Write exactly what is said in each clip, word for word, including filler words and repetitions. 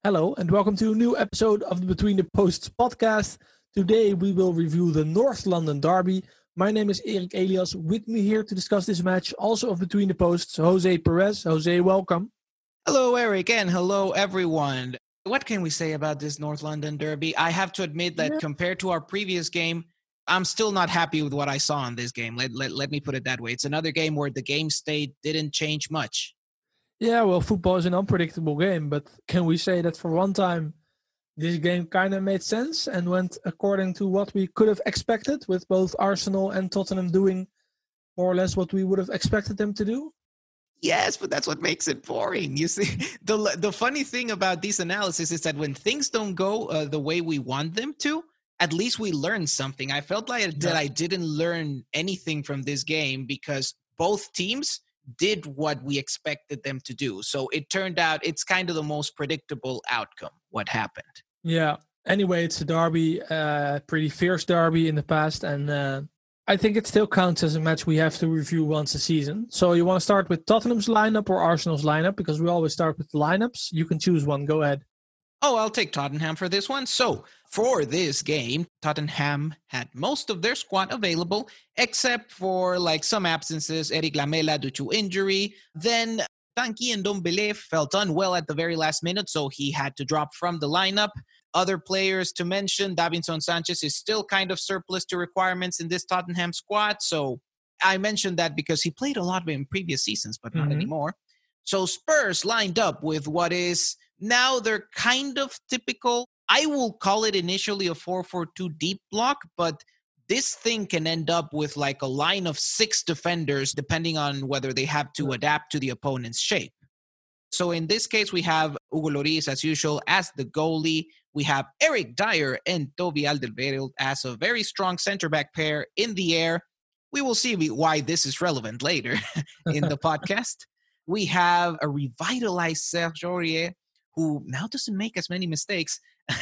Hello and welcome to a new episode of the Between the Posts podcast. Today we will review the North London Derby. My name is Erik Elias. With me here to discuss this match, also of Between the Posts, Jose Perez. Jose, welcome. Hello, Eric, and hello, everyone. What can we say about this North London Derby? I have to admit that yeah. compared to our previous game, I'm still not happy with what I saw in this game. Let, let, let me put it that way. It's another game where the game state didn't change much. Yeah, well, football is an unpredictable game, but can we say that for one time, this game kind of made sense and went according to what we could have expected, with both Arsenal and Tottenham doing more or less what we would have expected them to do? Yes, but that's what makes it boring. You see, the the funny thing about these analysis is that when things don't go uh, the way we want them to, at least we learn something. I felt like yeah. that I didn't learn anything from this game because both teams did what we expected them to do. So it turned out it's kind of the most predictable outcome, what happened. Yeah. Anyway, it's a derby, uh, pretty fierce derby in the past. And uh, I think it still counts as a match we have to review once a season. So you want to start with Tottenham's lineup or Arsenal's lineup? Because we always start with lineups. You can choose one. Go ahead. Oh, I'll take Tottenham for this one. So for this game, Tottenham had most of their squad available, except for like some absences, Eric Lamela due to injury. Then Tanguy Ndombele felt unwell at the very last minute, so he had to drop from the lineup. Other players to mention, Davinson Sanchez is still kind of surplus to requirements in this Tottenham squad. So I mentioned that because he played a lot in previous seasons, but not mm-hmm. anymore. So Spurs lined up with what is now they're kind of typical. I will call it initially a four four two deep block, but this thing can end up with like a line of six defenders, depending on whether they have to adapt to the opponent's shape. So in this case, we have Hugo Lloris, as usual, as the goalie. We have Eric Dyer and Toby Alderweireld as a very strong center-back pair in the air. We will see why this is relevant later in the podcast. We have a revitalized Serge Aurier, who now doesn't make as many mistakes,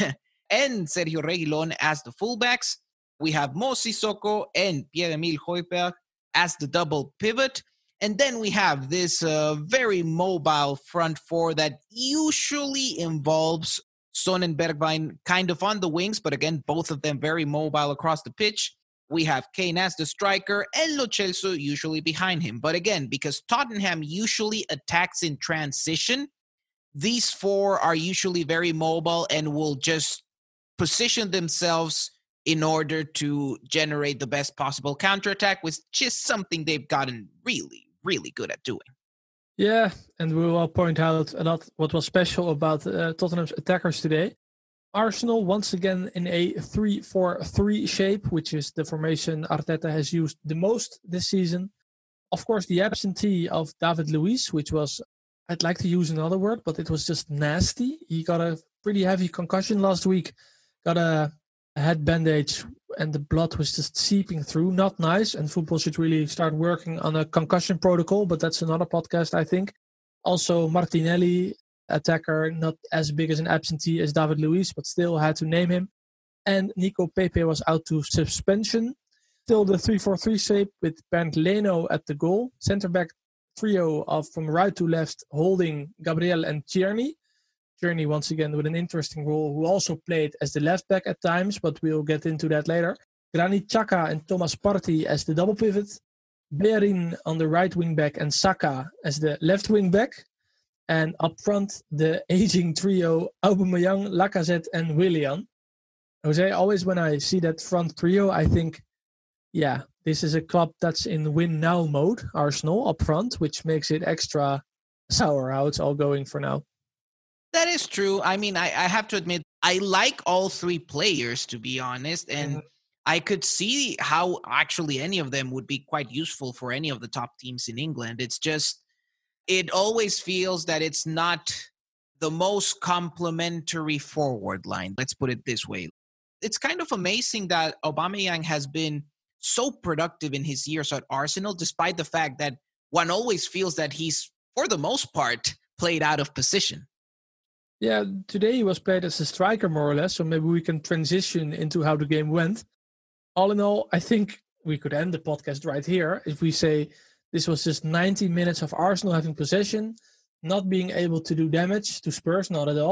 and Sergio Reguilon as the fullbacks. We have Mo Sissoko and Pierre-Emile Højbjerg as the double pivot. And then we have this uh, very mobile front four that usually involves Son and Bergwijn kind of on the wings, but again, both of them very mobile across the pitch. We have Kane as the striker and Lo Celso usually behind him. But again, because Tottenham usually attacks in transition, these four are usually very mobile and will just position themselves in order to generate the best possible counterattack, which is something they've gotten really, really good at doing. Yeah, and we will point out a lot what was special about uh, Tottenham's attackers today. Arsenal once again in a three four three shape, which is the formation Arteta has used the most this season. Of course, the absentee of David Luiz, which was, I'd like to use another word, but it was just nasty. He got a pretty heavy concussion last week, got a, a head bandage, and the blood was just seeping through. Not nice, and football should really start working on a concussion protocol, but that's another podcast, I think. Also, Martinelli, attacker, not as big as an absentee as David Luiz, but still had to name him. And Nico Pepe was out to suspension. Still the three four three shape with Bernd Leno at the goal. Centre-back trio of from right to left, holding Gabriel and Tierney. Tierney, once again, with an interesting role, who also played as the left back at times, but we'll get into that later. Granit Xhaka and Thomas Partey as the double pivot. Bellerin on the right wing back and Saka as the left wing back. And up front, the aging trio, Aubameyang, Lacazette, and Willian. Jose, always when I see that front trio, I think, yeah, this is a club that's in win-now mode, Arsenal, up front, which makes it extra sour how it's all going for now. That is true. I mean, I, I have to admit, I like all three players, to be honest, and mm-hmm. I could see how actually any of them would be quite useful for any of the top teams in England. It's just, it always feels that it's not the most complementary forward line. Let's put it this way. It's kind of amazing that Aubameyang has been so productive in his years at Arsenal, despite the fact that one always feels that he's, for the most part, played out of position. Yeah, today he was played as a striker, more or less, so maybe we can transition into how the game went. All in all, I think we could end the podcast right here if we say this was just ninety minutes of Arsenal having possession, not being able to do damage to Spurs, not at all.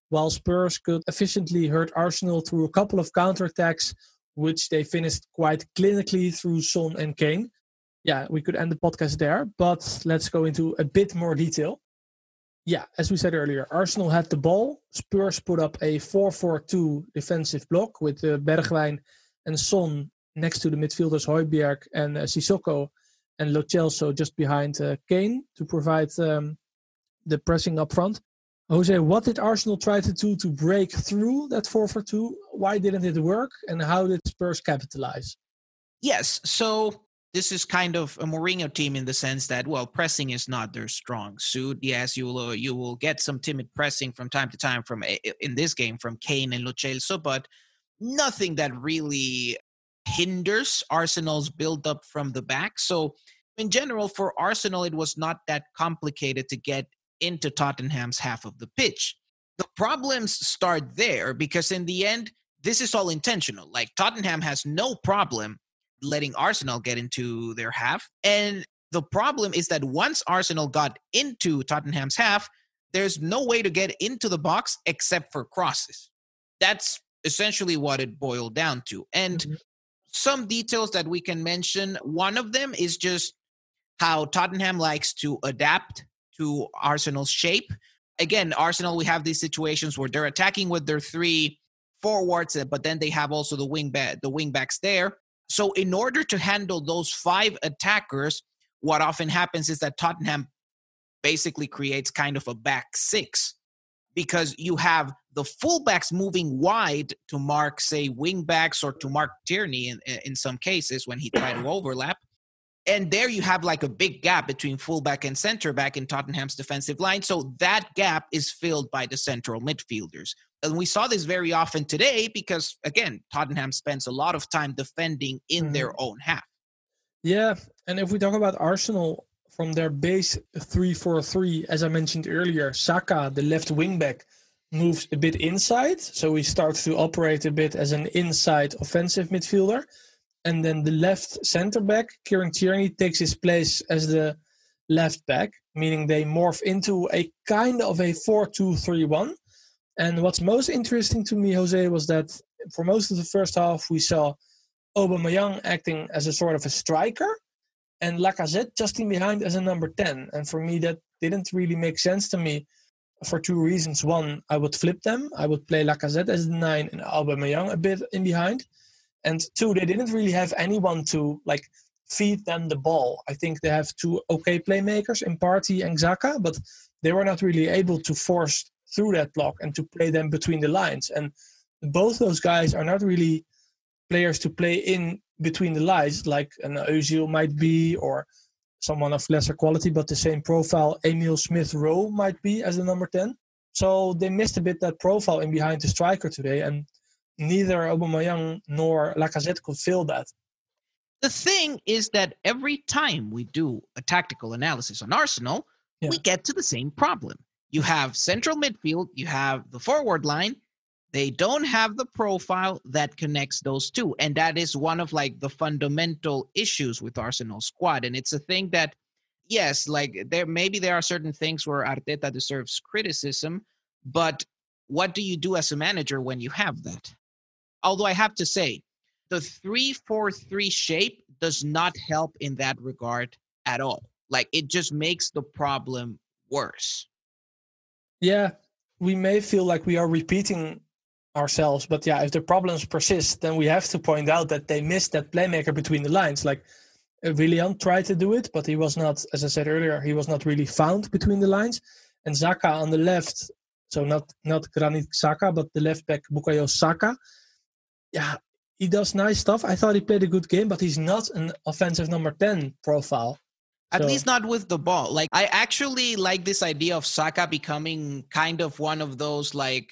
while Spurs could efficiently hurt Arsenal through a couple of counterattacks, which they finished quite clinically through Son and Kane. Yeah, we could end the podcast there, but let's go into a bit more detail. Yeah, as we said earlier, Arsenal had the ball. Spurs put up a four four two defensive block with uh, Bergwijn and Son next to the midfielders Højbjerg and uh, Sissoko, and Lo Celso just behind uh, Kane to provide um, the pressing up front. Jose, what did Arsenal try to do to break through that four four two? Why didn't it work? And how did Spurs capitalize? Yes, so this is kind of a Mourinho team in the sense that, well, pressing is not their strong suit. Yes, you will you will get some timid pressing from time to time from in this game from Kane and Lo Celso, but nothing that really hinders Arsenal's build-up from the back. So in general, for Arsenal, it was not that complicated to get into Tottenham's half of the pitch. The problems start there because in the end, this is all intentional. Like Tottenham has no problem letting Arsenal get into their half. And the problem is that once Arsenal got into Tottenham's half, there's no way to get into the box except for crosses. That's essentially what it boiled down to. And mm-hmm. some details that we can mention, one of them is just how Tottenham likes to adapt to Arsenal's shape. Again, Arsenal, we have these situations where they're attacking with their three forwards, but then they have also the wing back, the wing backs there. So in order to handle those five attackers, what often happens is that Tottenham basically creates kind of a back six because you have the fullbacks moving wide to mark, say, wing backs or to mark Tierney in, in some cases when he tried to overlap. And there you have like a big gap between fullback and center back in Tottenham's defensive line. So that gap is filled by the central midfielders. And we saw this very often today because, again, Tottenham spends a lot of time defending in mm-hmm. their own half. Yeah, and if we talk about Arsenal from their base three four three, as I mentioned earlier, Saka, the left wing back, moves a bit inside. So he starts to operate a bit as an inside offensive midfielder. And then the left center back, Kieran Tierney, takes his place as the left back, meaning they morph into a kind of a four two three one. And what's most interesting to me, Jose, was that for most of the first half, we saw Aubameyang acting as a sort of a striker and Lacazette just in behind as a number ten. And for me, that didn't really make sense to me for two reasons. One, I would flip them. I would play Lacazette as the nine and Aubameyang a bit in behind. And two, they didn't really have anyone to like feed them the ball. I think they have two okay playmakers in Partey and Xhaka, but they were not really able to force through that block and to play them between the lines. And both those guys are not really players to play in between the lines, like an Özil might be, or someone of lesser quality, but the same profile Emil Smith-Rowe might be as the number ten. So they missed a bit that profile in behind the striker today, and neither Aubameyang nor Lacazette could fill that. The thing is that every time we do a tactical analysis on Arsenal, yeah. we get to the same problem. You have central midfield, you have the forward line. They don't have the profile that connects those two. And that is one of like the fundamental issues with Arsenal's squad. And it's a thing that, yes, like there maybe there are certain things where Arteta deserves criticism, but what do you do as a manager when you have that? Although I have to say, the three four three shape does not help in that regard at all. Like it just makes the problem worse. Yeah, we may feel like we are repeating ourselves, but yeah, if the problems persist, then we have to point out that they missed that playmaker between the lines. Like Willian tried to do it, but he was not, as I said earlier, he was not really found between the lines. And Xhaka on the left, so not not Granit Xhaka, but the left back Bukayo Saka. Yeah, he does nice stuff. I thought he played a good game, but he's not an offensive number ten profile. At so. least not with the ball. Like I actually like this idea of Saka becoming kind of one of those like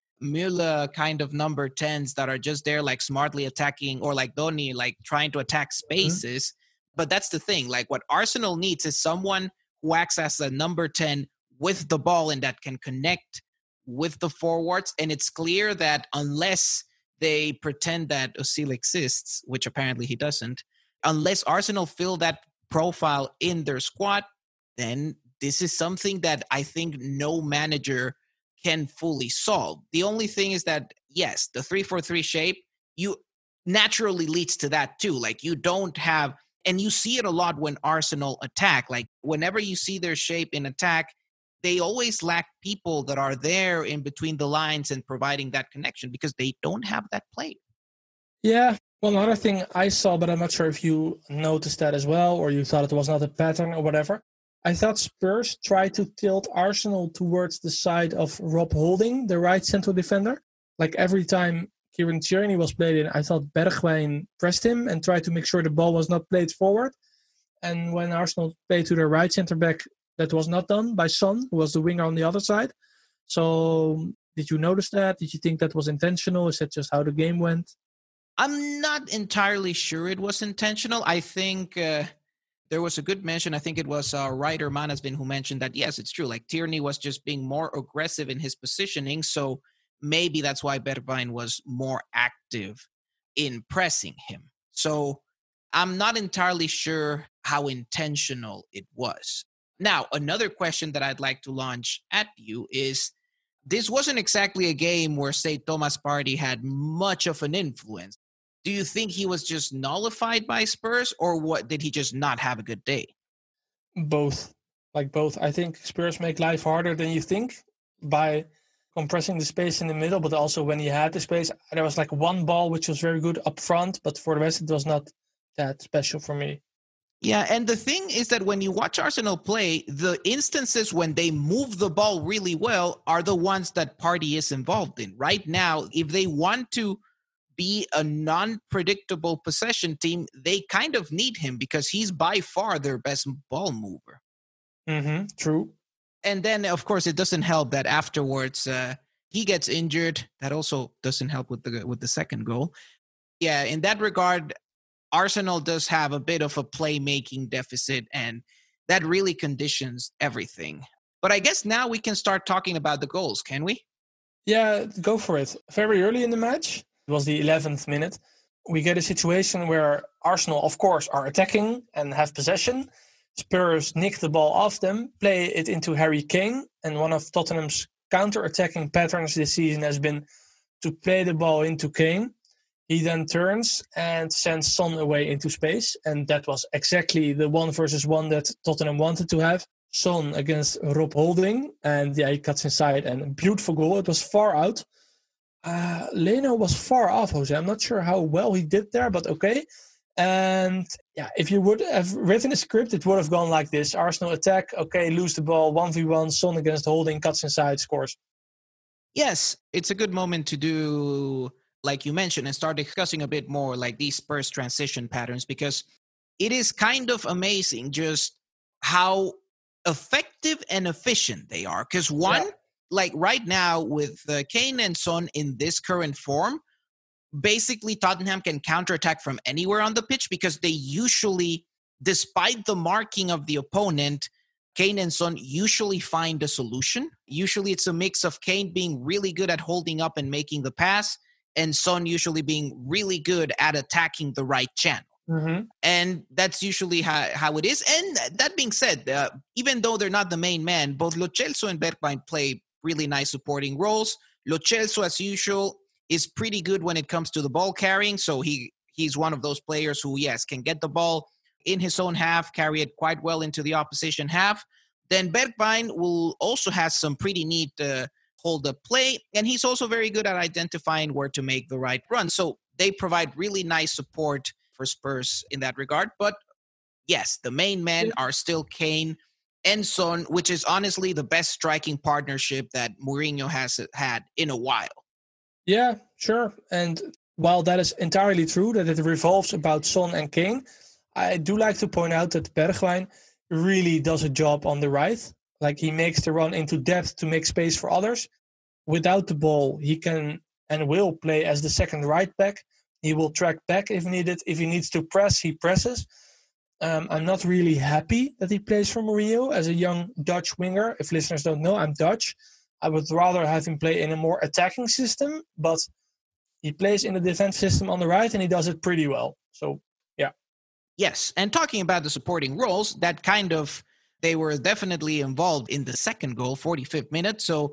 Müller kind of number tens that are just there like smartly attacking, or like Donny like trying to attack spaces. Mm-hmm. But that's the thing. Like what Arsenal needs is someone who acts as a number ten with the ball and that can connect with the forwards. And it's clear that unless they pretend that Özil exists, which apparently he doesn't, unless Arsenal fill that profile in their squad, then this is something that I think no manager can fully solve. The only thing is that, yes, the three four three shape, you naturally leads to that too. Like you don't have, and you see it a lot when Arsenal attack. Like whenever you see their shape in attack, they always lack people that are there in between the lines and providing that connection because they don't have that play. Yeah. One other thing I saw, but I'm not sure if you noticed that as well, or you thought it was not a pattern or whatever. I thought Spurs tried to tilt Arsenal towards the side of Rob Holding, the right central defender. Like every time Kieran Tierney was played in, I thought Bergwijn pressed him and tried to make sure the ball was not played forward. And when Arsenal played to their right centre back, that was not done by Son, who was the winger on the other side. So did you notice that? Did you think that was intentional? Is that just how the game went? I'm not entirely sure it was intentional. I think uh, there was a good mention. I think it was uh, writer Manasvin who mentioned that, yes, it's true. Like Tierney was just being more aggressive in his positioning. So maybe that's why Bergwijn was more active in pressing him. So I'm not entirely sure how intentional it was. Now, another question that I'd like to launch at you is, this wasn't exactly a game where, say, Thomas Partey had much of an influence. Do you think he was just nullified by Spurs, or what? Did he just not have a good day? Both. Like both. I think Spurs make life harder than you think by compressing the space in the middle, but also when he had the space, there was like one ball which was very good up front, but for the rest it was not that special for me. Yeah, and the thing is that when you watch Arsenal play, the instances when they move the ball really well are the ones that Partey is involved in. Right now, if they want to be a non-predictable possession team, they kind of need him because he's by far their best ball mover. Mm-hmm, true. And then, of course, it doesn't help that afterwards uh, he gets injured. That also doesn't help with the with the second goal. Yeah, in that regard, Arsenal does have a bit of a playmaking deficit, and that really conditions everything. But I guess now we can start talking about the goals, can we? Yeah, go for it. Very early in the match, it was the eleventh minute, we get a situation where Arsenal, of course, are attacking and have possession. Spurs nick the ball off them, play it into Harry Kane, and one of Tottenham's counter-attacking patterns this season has been to play the ball into Kane. He then turns and sends Son away into space, and that was exactly the one versus one that Tottenham wanted to have. Son against Rob Holding, and yeah, he cuts inside, and a beautiful goal. It was far out. Uh, Leno was far off, Jose. I'm not sure how well he did there, but okay. And yeah, if you would have written a script, it would have gone like this. Arsenal attack, okay, lose the ball, one v one, Son against Holding, cuts inside, scores. Yes, it's a good moment to do, like you mentioned, and start discussing a bit more like these Spurs transition patterns, because it is kind of amazing just how effective and efficient they are. Because one, yeah. like right now with uh, Kane and Son in this current form, basically Tottenham can counterattack from anywhere on the pitch because they usually, despite the marking of the opponent, Kane and Son usually find a solution. Usually it's a mix of Kane being really good at holding up and making the pass, and Son usually being really good at attacking the right channel. Mm-hmm. And that's usually how, how it is. And that being said, uh, even though they're not the main man, both Lo Celso and Bergwijn play really nice supporting roles. Lo Celso, as usual, is pretty good when it comes to the ball carrying. So he he's one of those players who, yes, can get the ball in his own half, carry it quite well into the opposition half. Then Bergwijn will also have some pretty neat uh, hold-up play, and he's also very good at identifying where to make the right run. So they provide really nice support for Spurs in that regard. But yes, the main men are still Kane and Son, which is honestly the best striking partnership that Mourinho has had in a while. Yeah, sure. And while that is entirely true, that it revolves about Son and Kane, I do like to point out that Bergwijn really does a job on the right. Like, he makes the run into depth to make space for others. Without the ball, he can and will play as the second right back. He will track back if needed. If he needs to press, he presses. Um, I'm not really happy that he plays for Mourinho as a young Dutch winger. If listeners don't know, I'm Dutch. I would rather have him play in a more attacking system, but he plays in the defense system on the right, and he does it pretty well. So, yeah. Yes, and talking about the supporting roles, that kind of, they were definitely involved in the second goal, forty-fifth minute. So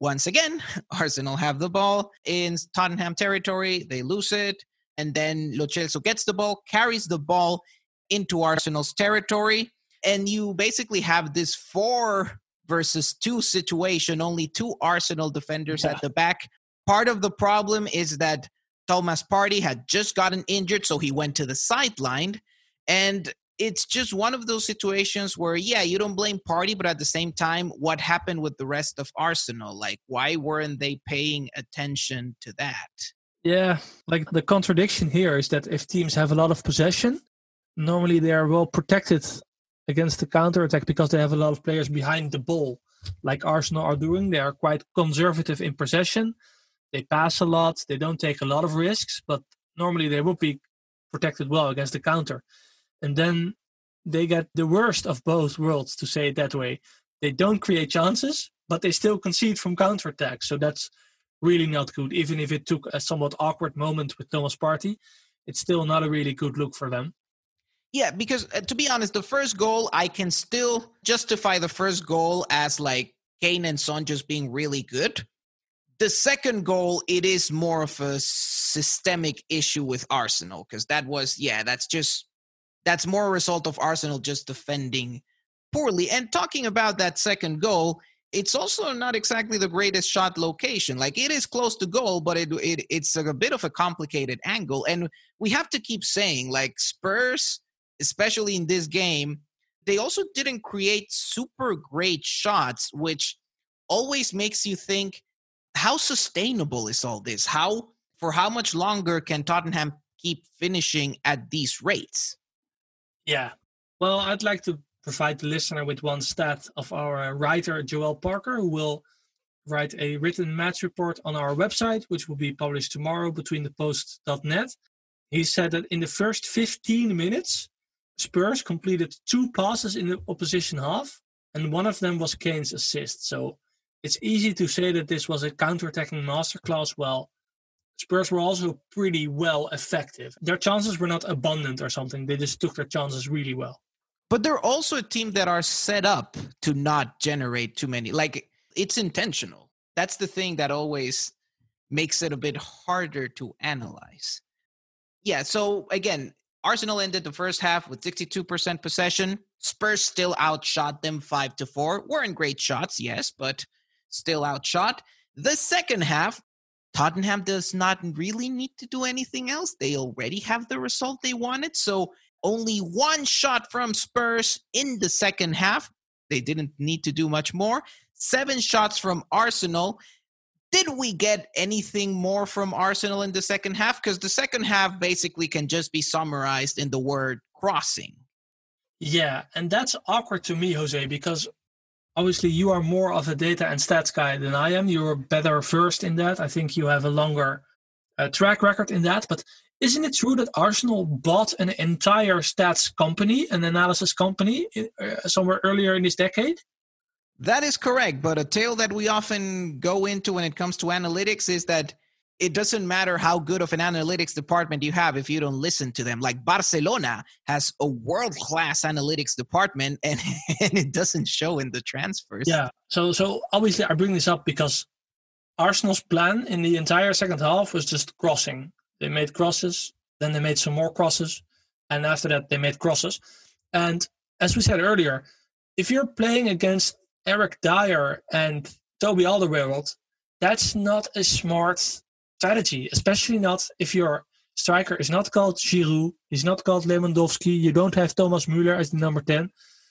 Once again, Arsenal have the ball in Tottenham territory. They lose it. And then Lo Celso gets the ball, carries the ball into Arsenal's territory. And you basically have this four versus two situation, only two Arsenal defenders yeah. at the back. Part of the problem is that Thomas Partey had just gotten injured, so he went to the sideline. And it's just one of those situations where, yeah, you don't blame Partey, but at the same time, what happened with the rest of Arsenal? Like, why weren't they paying attention to that? Yeah, like the contradiction here is that if teams have a lot of possession, normally they are well protected against the counterattack because they have a lot of players behind the ball, like Arsenal are doing. They are quite conservative in possession. They pass a lot. They don't take a lot of risks, but normally they would be protected well against the counter. And then they get the worst of both worlds, to say it that way. They don't create chances, but they still concede from counterattack. So that's really not good. Even if it took a somewhat awkward moment with Thomas Partey, it's still not a really good look for them. Yeah, because uh, to be honest, the first goal, I can still justify the first goal as like Kane and Son just being really good. The second goal, it is more of a systemic issue with Arsenal because that was, yeah, that's just, that's more a result of Arsenal just defending poorly. And talking about that second goal, it's also not exactly the greatest shot location. Like, it is close to goal, but it, it it's a bit of a complicated angle. And we have to keep saying, like, Spurs, especially in this game, they also didn't create super great shots, which always makes you think, how sustainable is all this? How, for how much longer can Tottenham keep finishing at these rates? Yeah. Well, I'd like to provide the listener with one stat of our writer, Joel Parker, who will write a written match report on our website, which will be published tomorrow, between the post dot net. He said that in the first fifteen minutes, Spurs completed two passes in the opposition half, and one of them was Kane's assist. So it's easy to say that this was a counterattacking masterclass. Well, Spurs were also pretty well effective. Their chances were not abundant or something. They just took their chances really well. But they're also a team that are set up to not generate too many. Like, it's intentional. That's the thing that always makes it a bit harder to analyze. Yeah, so again, Arsenal ended the first half with sixty-two percent possession. Spurs still outshot them five to four. Weren't great shots, yes, but still outshot. The second half, Tottenham does not really need to do anything else. They already have the result they wanted. So only one shot from Spurs in the second half. They didn't need to do much more. Seven shots from Arsenal. Did we get anything more from Arsenal in the second half? Because the second half basically can just be summarized in the word crossing. Yeah, and that's awkward to me, Jose, because obviously you are more of a data and stats guy than I am. You're better versed in that. I think you have a longer uh, track record in that. But isn't it true that Arsenal bought an entire stats company, an analysis company, uh, somewhere earlier in this decade? That is correct. But a tale that we often go into when it comes to analytics is that it doesn't matter how good of an analytics department you have if you don't listen to them. Like Barcelona has a world-class analytics department, and, and it doesn't show in the transfers. Yeah. So, so obviously I bring this up because Arsenal's plan in the entire second half was just crossing. They made crosses, then they made some more crosses, and after that they made crosses. And as we said earlier, if you're playing against Eric Dyer and Toby Alderweireld, that's not a smart strategy, especially not if your striker is not called Giroud, he's not called Lewandowski, you don't have Thomas Müller as the number ten.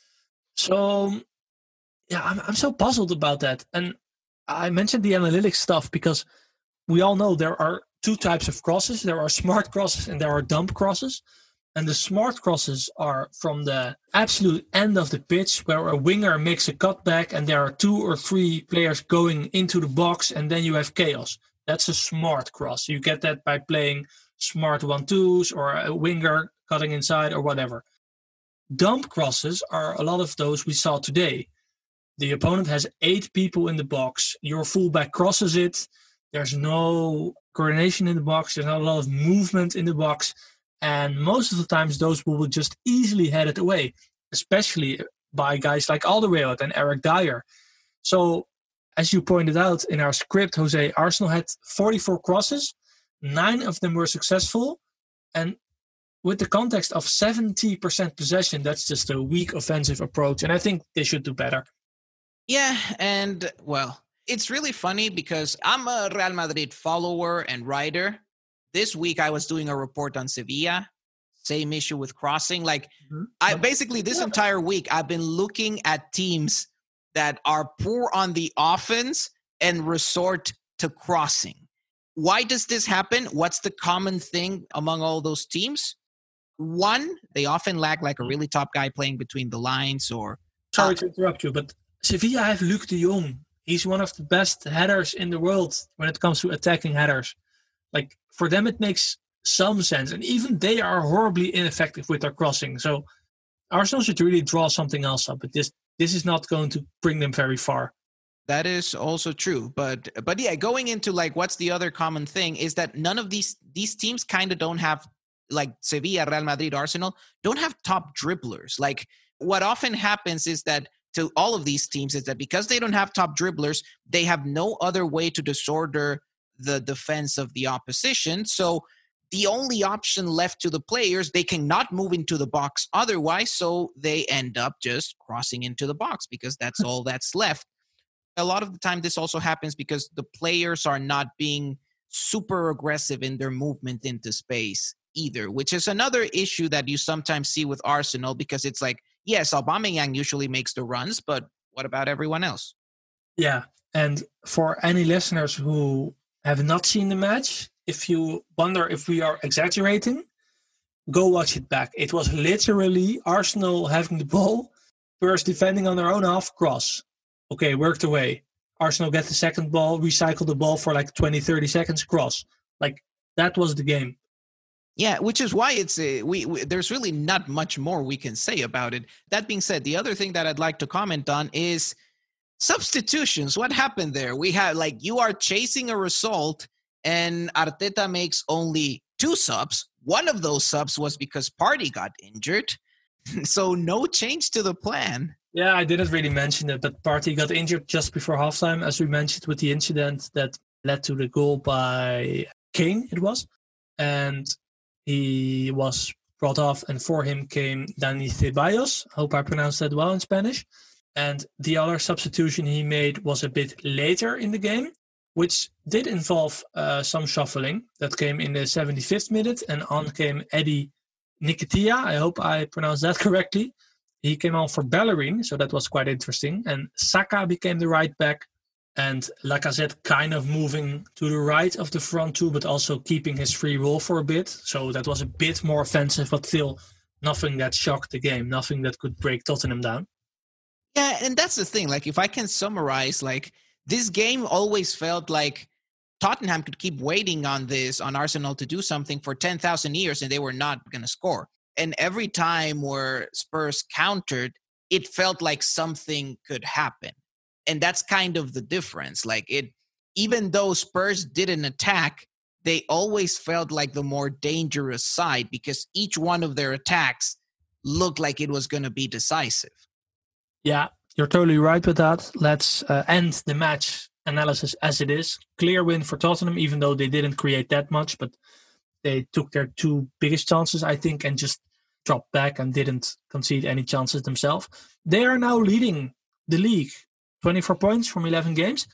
So, yeah, I'm, I'm so puzzled about that. And I mentioned the analytics stuff because we all know there are two types of crosses. There are smart crosses and there are dump crosses. And the smart crosses are from the absolute end of the pitch where a winger makes a cutback and there are two or three players going into the box and then you have chaos. That's a smart cross. You get that by playing smart one-twos or a winger cutting inside or whatever. Dump crosses are a lot of those we saw today. The opponent has eight people in the box. Your fullback crosses it. There's no coordination in the box. There's not a lot of movement in the box. And most of the times, those will just easily head it away, especially by guys like Alderweireld and Eric Dyer. So as you pointed out in our script, Jose, Arsenal had forty-four crosses. Nine of them were successful. And with the context of seventy percent possession, that's just a weak offensive approach. And I think they should do better. Yeah, and, well, it's really funny because I'm a Real Madrid follower and writer. This week I was doing a report on Sevilla. Same issue with crossing. Like, mm-hmm. I basically this yeah. entire week I've been looking at teams that are poor on the offense and resort to crossing. Why does this happen? What's the common thing among all those teams? One, they often lack like a really top guy playing between the lines or... Sorry uh, to interrupt you, but Sevilla have Luc de Jong. He's one of the best headers in the world when it comes to attacking headers. Like, for them, it makes some sense. And even they are horribly ineffective with their crossing. So Arsenal should really draw something else up. But this this is not going to bring them very far. That is also true. But but yeah, going into like what's the other common thing is that none of these these teams kind of don't have, like Sevilla, Real Madrid, Arsenal, don't have top dribblers. Like, what often happens is that to all of these teams is that because they don't have top dribblers, they have no other way to disorder the defense of the opposition. So the only option left to the players, they cannot move into the box otherwise, so they end up just crossing into the box because that's all that's left. A lot of the time this also happens because the players are not being super aggressive in their movement into space either, which is another issue that you sometimes see with Arsenal because it's like, yes, Aubameyang usually makes the runs, but what about everyone else? Yeah, and for any listeners who have not seen the match, if you wonder if we are exaggerating, go watch it back. It was literally Arsenal having the ball, first defending on their own half, cross. Okay, worked away. Arsenal get the second ball, recycle the ball for like twenty, thirty seconds, cross. Like, that was the game. Yeah, which is why it's a, we, we there's really not much more we can say about it. That being said, the other thing that I'd like to comment on is substitutions. What happened there? We have, like, you are chasing a result and Arteta makes only two subs. One of those subs was because Partey got injured. So no change to the plan. Yeah, I didn't really mention it, but Partey got injured just before halftime, as we mentioned, with the incident that led to the goal by Kane, it was. And he was brought off, and for him came Dani Ceballos. I hope I pronounced that well in Spanish. And the other substitution he made was a bit later in the game, which did involve uh, some shuffling. That came in the seventy-fifth minute, and on came Eddie Nketiah. I hope I pronounced that correctly. He came on for Bellerin, so that was quite interesting. And Saka became the right back, and Lacazette kind of moving to the right of the front two, but also keeping his free role for a bit. So that was a bit more offensive, but still nothing that shocked the game, nothing that could break Tottenham down. Yeah, and that's the thing. Like, if I can summarize, like, this game always felt like Tottenham could keep waiting on this, on Arsenal to do something for ten thousand years, and they were not going to score. And every time where Spurs countered, it felt like something could happen. And that's kind of the difference. Like, it, even though Spurs didn't attack, they always felt like the more dangerous side because each one of their attacks looked like it was going to be decisive. Yeah, you're totally right with that. Let's uh, end the match analysis as it is. Clear win for Tottenham, even though they didn't create that much, but they took their two biggest chances, I think, and just dropped back and didn't concede any chances themselves. They are now leading the league, twenty-four points from eleven games.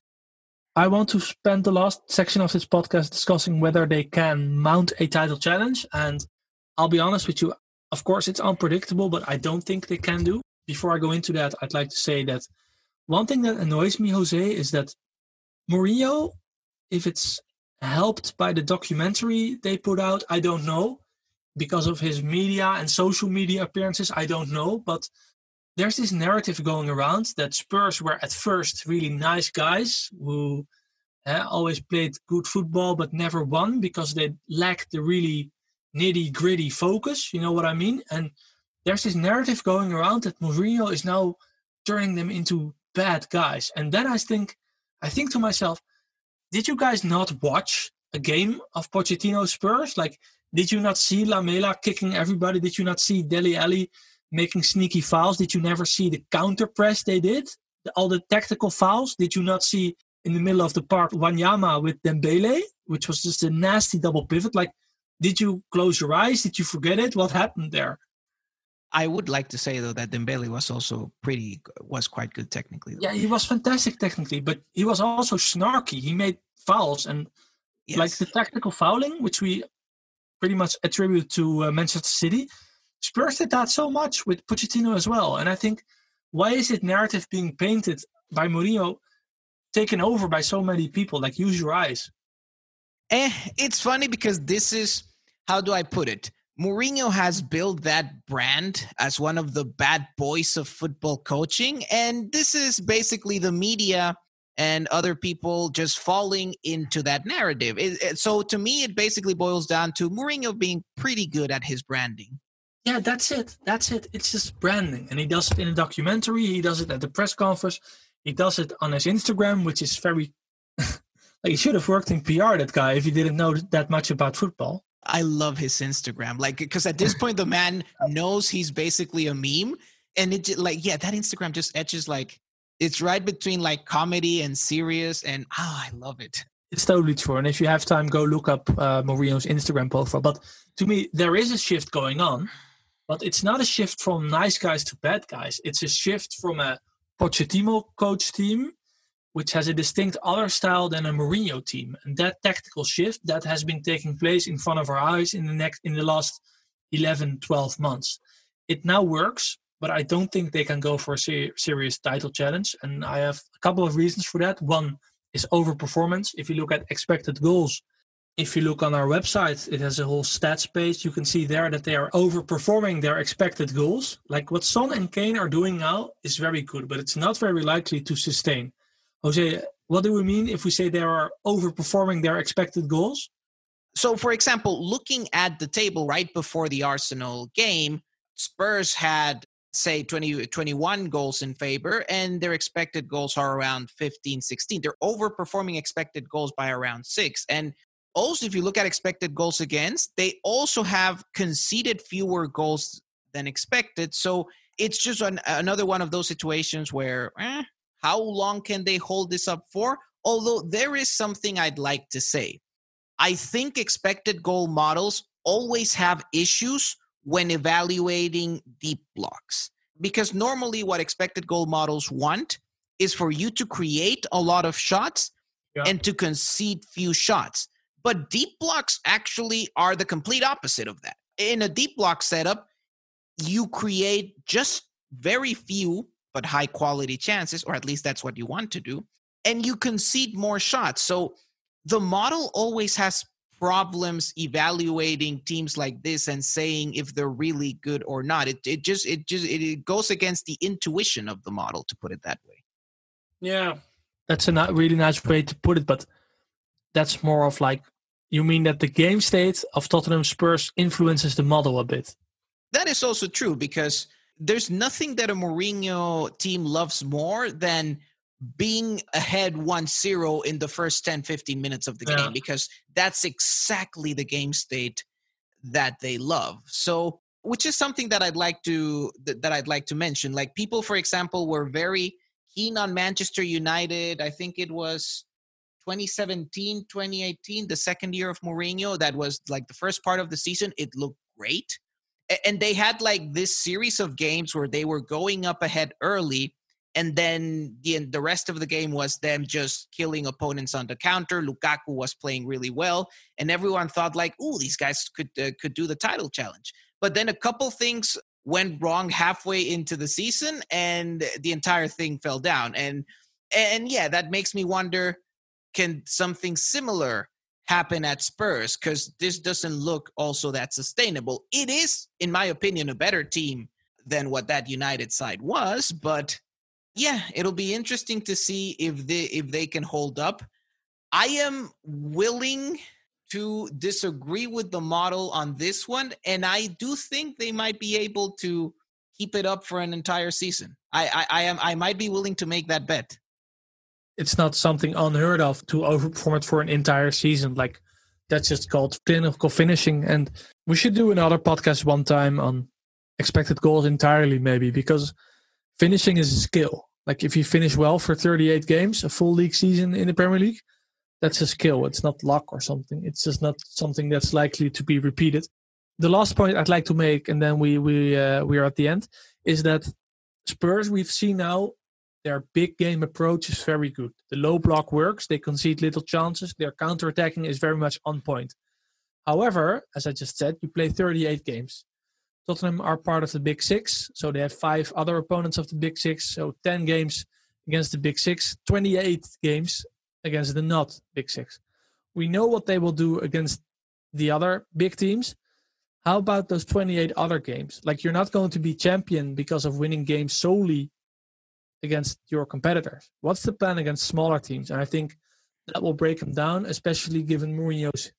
I want to spend the last section of this podcast discussing whether they can mount a title challenge. And I'll be honest with you, of course, it's unpredictable, but I don't think they can do. Before I go into that, I'd like to say that one thing that annoys me, Jose, is that Mourinho, if it's helped by the documentary they put out, I don't know. Because of his media and social media appearances, I don't know. But there's this narrative going around that Spurs were at first really nice guys who uh, always played good football but never won because they lacked the really nitty-gritty focus. You know what I mean? And there's this narrative going around that Mourinho is now turning them into bad guys. And then I think, I think to myself, did you guys not watch a game of Pochettino Spurs? Like, did you not see Lamela kicking everybody? Did you not see Dele Alli making sneaky fouls? Did you never see the counter press they did? all the tactical fouls. Did you not see in the middle of the park Wanyama with Dembele, which was just a nasty double pivot? Like, did you close your eyes? Did you forget it? What happened there? I would like to say, though, that Dembele was also pretty, was quite good technically. Though. Yeah, he was fantastic technically, but he was also snarky. He made fouls, and yes. like the tactical fouling, which we pretty much attribute to uh, Manchester City, Spurs did that so much with Pochettino as well. And I think, why is it narrative being painted by Mourinho taken over by so many people? Like, use your eyes. Eh, it's funny because this is, how do I put it? Mourinho has built that brand as one of the bad boys of football coaching. And this is basically the media and other people just falling into that narrative. It, it, so to me, it basically boils down to Mourinho being pretty good at his branding. Yeah, that's it. That's it. It's just branding. And he does it in a documentary. He does it at the press conference. He does it on his Instagram, which is very... like, he should have worked in P R, that guy, if he didn't know that much about football. I love his Instagram. Like, because at this point, the man knows he's basically a meme. And it like, yeah, that Instagram just etches like, it's right between like comedy and serious. And oh, I love it. It's totally true. And if you have time, go look up uh, Mourinho's Instagram profile. But to me, there is a shift going on. But it's not a shift from nice guys to bad guys. It's a shift from a Pochettino coach team, which has a distinct other style than a Mourinho team. And that tactical shift, that has been taking place in front of our eyes in the next in the last eleven, twelve months. It now works, but I don't think they can go for a ser- serious title challenge. And I have a couple of reasons for that. One is overperformance. If you look at expected goals, if you look on our website, it has a whole stats page. You can see there that they are overperforming their expected goals. Like what Son and Kane are doing now is very good, but it's not very likely to sustain. Jose, what do we mean if we say they are overperforming their expected goals? So, for example, looking at the table right before the Arsenal game, Spurs had, say, twenty, twenty-one goals in favor, and their expected goals are around fifteen, sixteen. They're overperforming expected goals by around six. And also, if you look at expected goals against, they also have conceded fewer goals than expected. So it's just an, another one of those situations where, eh, how long can they hold this up for? Although there is something I'd like to say. I think expected goal models always have issues when evaluating deep blocks. Because normally what expected goal models want is for you to create a lot of shots yeah. and to concede few shots. But deep blocks actually are the complete opposite of that. In a deep block setup, you create just very few but high quality chances, or at least that's what you want to do, and you concede more shots. So the model always has problems evaluating teams like this and saying if they're really good or not. It it just it just it goes against the intuition of the model, to put it that way. Yeah, that's a not really nice way to put it, but that's more of like, you mean that the game state of Tottenham Spurs influences the model a bit? That is also true, because there's nothing that a Mourinho team loves more than being ahead one zero in the first ten, fifteen minutes of the yeah. game, because that's exactly the game state that they love. So, which is something that I'd like to that, that I'd like to mention. Like, people, for example, were very keen on Manchester United. I think it was twenty seventeen, twenty eighteen, the second year of Mourinho. That was like the first part of the season. It looked great. And they had like this series of games where they were going up ahead early, and then the, the rest of the game was them just killing opponents on the counter. Lukaku was playing really well, and everyone thought like, "Ooh, these guys could uh, could do the title challenge." But then a couple things went wrong halfway into the season, and the entire thing fell down. And and yeah, that makes me wonder, can something similar happen at Spurs? Because this doesn't look also that sustainable. It is, in my opinion, a better team than what that United side was, but yeah, it'll be interesting to see if they if they can hold up. I am willing to disagree with the model on this one, and I do think they might be able to keep it up for an entire season. I I, I am I might be willing to make that bet. It's not something unheard of to overperform it for an entire season. Like, that's just called clinical finishing. And we should do another podcast one time on expected goals entirely, maybe, because finishing is a skill. Like if you finish well for thirty-eight games, a full league season in the Premier League, that's a skill. It's not luck or something. It's just not something that's likely to be repeated. The last point I'd like to make, and then we we uh, we are at the end, is that Spurs, we've seen now, their big game approach is very good. The low block works. They concede little chances. Their counter-attacking is very much on point. However, as I just said, you play thirty-eight games. Tottenham are part of the Big Six, so they have five other opponents of the Big Six. So ten games against the Big Six, twenty-eight games against the not Big Six. We know what they will do against the other big teams. How about those twenty-eight other games? Like, you're not going to be champion because of winning games solely against your competitors. What's the plan against smaller teams? And I think that will break them down, especially given Mourinho's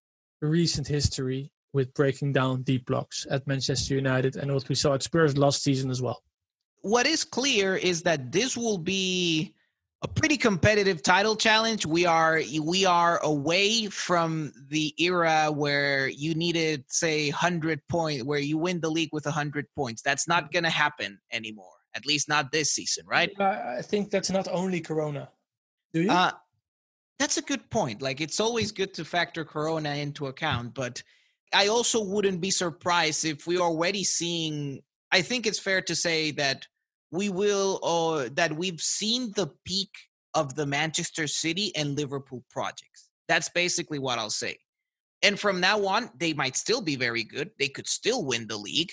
recent history with breaking down deep blocks at Manchester United and what we saw at Spurs last season as well. What is clear is that this will be a pretty competitive title challenge. We are we are away from the era where you needed, say, one hundred points, where you win the league with one hundred points. That's not going to happen anymore, at least not this season, right? I think that's not only Corona. Do you? Uh, that's a good point. Like, it's always good to factor Corona into account, but I also wouldn't be surprised if we're already seeing, I think it's fair to say that we will, or that we've seen the peak of the Manchester City and Liverpool projects. That's basically what I'll say. And from now on, they might still be very good. They could still win the league,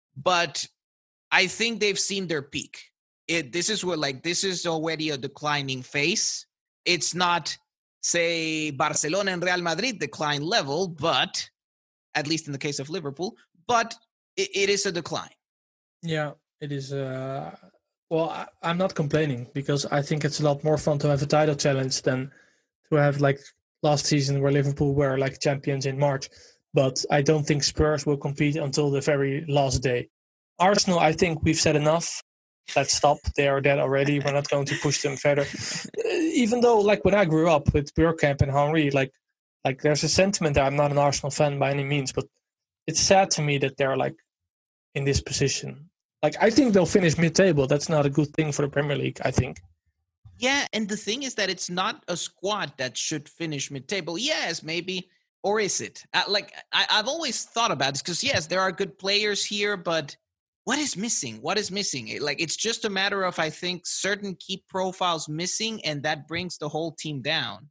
but I think they've seen their peak. It, this is where, like, this is already a declining phase. It's not, say, Barcelona and Real Madrid decline level, but at least in the case of Liverpool, but it, it is a decline. Yeah, it is. Uh, well, I, I'm not complaining because I think it's a lot more fun to have a title challenge than to have, like, last season where Liverpool were like champions in March. But I don't think Spurs will compete until the very last day. Arsenal, I think we've said enough. Let's stop. They are dead already. We're not going to push them further. Even though, like, when I grew up with Bergkamp and Henry, like, like there's a sentiment that I'm not an Arsenal fan by any means, but it's sad to me that they're, like, in this position. Like, I think they'll finish mid-table. That's not a good thing for the Premier League, I think. Yeah, and the thing is that it's not a squad that should finish mid-table. Yes, maybe. Or is it? Uh, like, I, I've always thought about this because, yes, there are good players here, but what is missing? What is missing? It, like, it's just a matter of, I think, certain key profiles missing, and that brings the whole team down.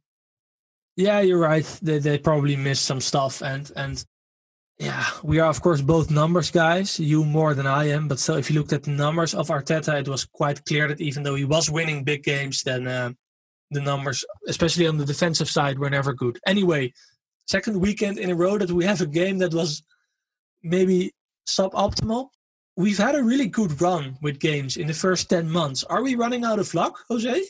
Yeah, you're right. They they probably missed some stuff. And, and yeah, we are, of course, both numbers guys. You more than I am. But still, if you looked at the numbers of Arteta, it was quite clear that even though he was winning big games, then uh, the numbers, especially on the defensive side, were never good. Anyway, second weekend in a row that we have a game that was maybe suboptimal. We've had a really good run with games in the first ten months. Are we running out of luck, Jose?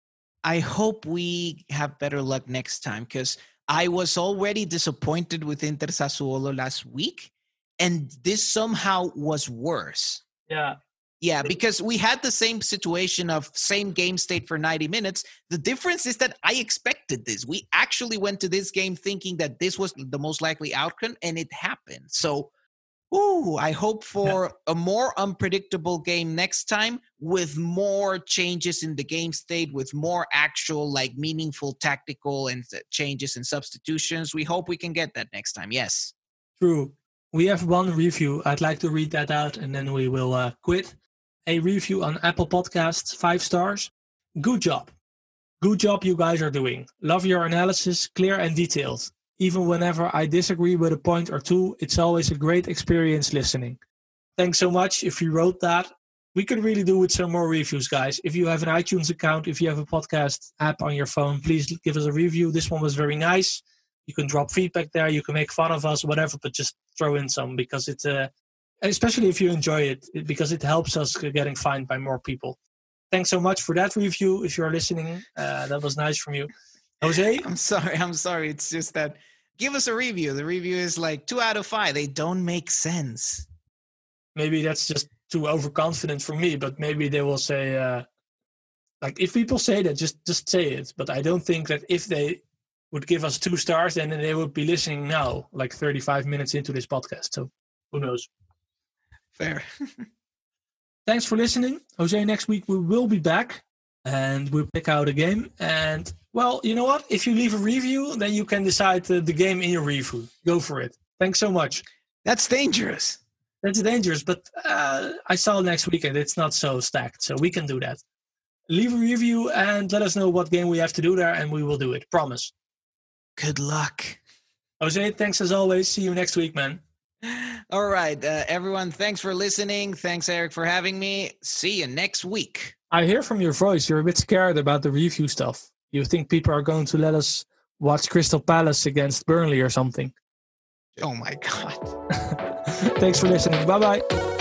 I hope we have better luck next time, because I was already disappointed with Inter Sassuolo last week, and this somehow was worse. Yeah. Yeah, because we had the same situation of same game state for ninety minutes. The difference is that I expected this. We actually went to this game thinking that this was the most likely outcome, and it happened. So, ooh, I hope for yeah. a more unpredictable game next time with more changes in the game state, with more actual, like, meaningful tactical and changes and substitutions. We hope we can get that next time. Yes. True. We have one review. I'd like to read that out, and then we will uh, quit. A review on Apple Podcasts, five stars. Good job. Good job you guys are doing. Love your analysis, clear and detailed. Even whenever I disagree with a point or two, it's always a great experience listening. Thanks so much if you wrote that. We could really do with some more reviews, guys. If you have an iTunes account, if you have a podcast app on your phone, please give us a review. This one was very nice. You can drop feedback there. You can make fun of us, whatever, but just throw in some because it's uh, especially if you enjoy it, because it helps us getting found by more people. Thanks so much for that review. If you're listening, uh, that was nice from you. Jose? I'm sorry. I'm sorry. It's just that give us a review. The review is like two out of five. They don't make sense. Maybe that's just too overconfident for me, but maybe they will say, uh, like, if people say that, just, just say it. But I don't think that if they would give us two stars, then they would be listening now, like thirty-five minutes into this podcast. So who knows? Fair. thanks for listening. Jose, next week we will be back and we'll pick out a game. And, well, you know what? If you leave a review, then you can decide uh, the game in your review. Go for it. Thanks so much. That's dangerous. That's dangerous, but uh, I saw next weekend. It's not so stacked, so we can do that. Leave a review and let us know what game we have to do there, and we will do it. Promise. Good luck. Jose, thanks as always. See you next week, man. All right, uh, everyone, thanks for listening. Thanks, Eric, for having me. See you next week. I hear from your voice you're a bit scared about the review stuff. You think people are going to let us watch Crystal Palace against Burnley or something. Oh, my God. Thanks for listening. Bye-bye.